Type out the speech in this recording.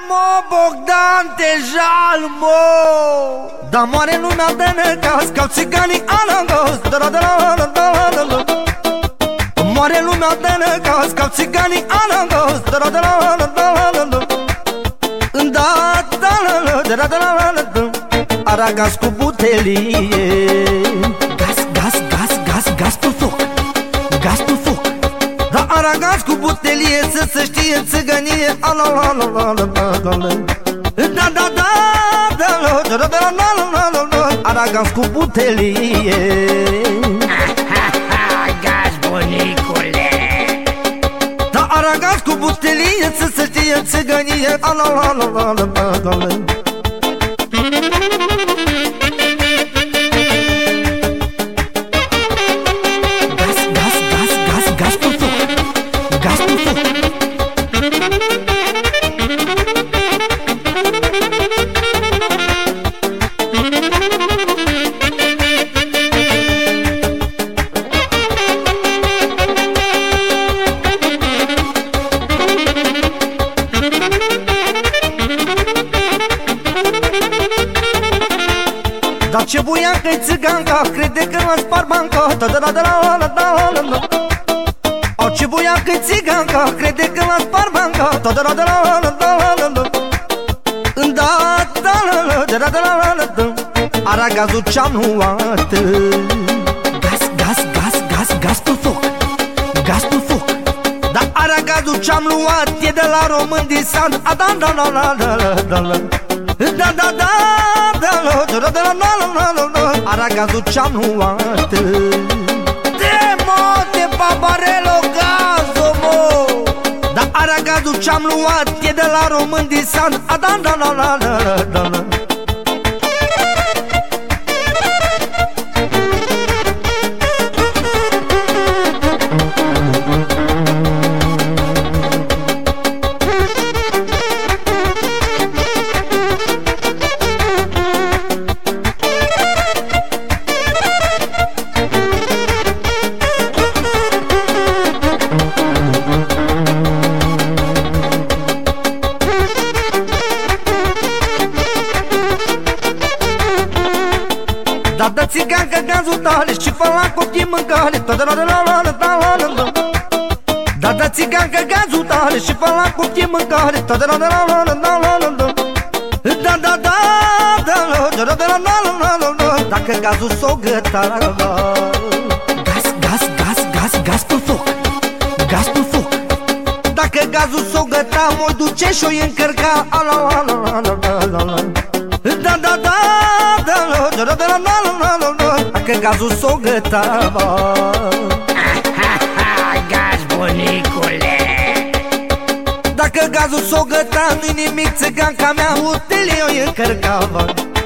mă, Bogdan, te jal, mă. Dar moare lumea de necaz, ca țiganii alăngos. Moare lumea de necaz, ca țiganii alăngos. Aragaz cu butelie, gaz, gaz, gaz, gaz, gaz pe foc, gaz pe foc. Da, aragaz cu butelie, să se știe țigănie. Da, da, da, aragaz cu butelie. Gaz, bunicule. Da, aragaz cu butelie, să se știe țigănie. Dar ce buiancă-i țiganca, crede că mă spar banca. O, ce buiancă-i țiganca, crede că mă spar banca. Aragazul ce-am luat. Gaz, gaz, gaz, gaz, gaz pe foc, gaz pe foc. Dar aragazul ce-am luat e de la român din sat. Da, da, da, da, da, da, da. Da, da, da, aragazul ce-am luat. Te mote, babarelo, gazo, mo. Da, aragazul ce-am luat e de la român din sat. Da, da, da, da, da, da. Da, dă țigancă gazul tale și fă la copii mâncare. Da, dă țigancă gazul tale și fă la copii mâncare. Da, da, da, dacă gazul s-o găta. Gaz, gaz, gaz, gaz, gaz pe foc, gaz pe foc. Dacă gazul s-o găta, m-o duce și-o încărca. Da, da, da, dacă gazul s-o găta. Gaz, bunicule. Dacă gazul s-o găta, nu-i nimic, țiganca mea, util eu încărcava.